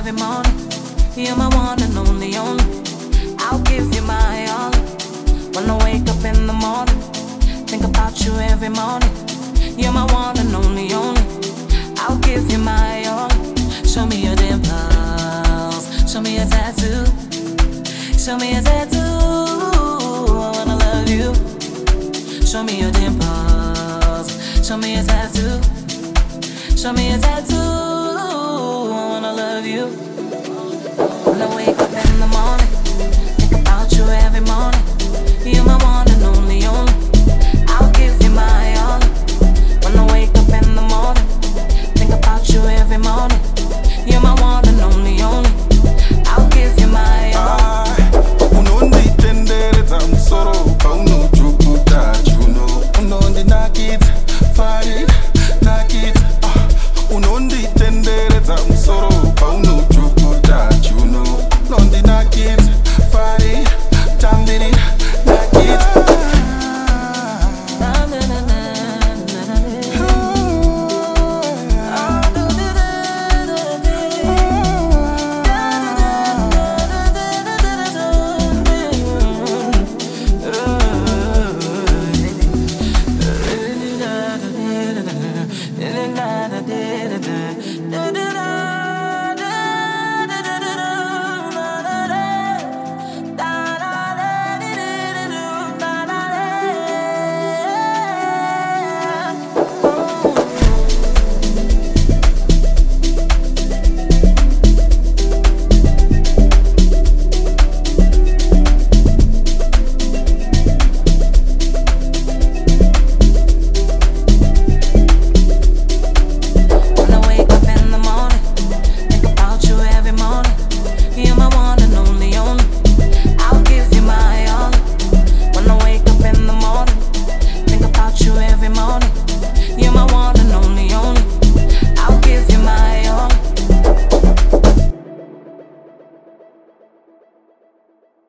every morning. You're my one and only, only. I'll give you my all. When I wake up in the morning, think about you every morning. You're my one and only, only. I'll give you my all. Show me your dimples. Show me a tattoo. Show me a tattoo. I wanna love you. Show me your dimples. Show me a tattoo. Show me a tattoo. I wanna love you.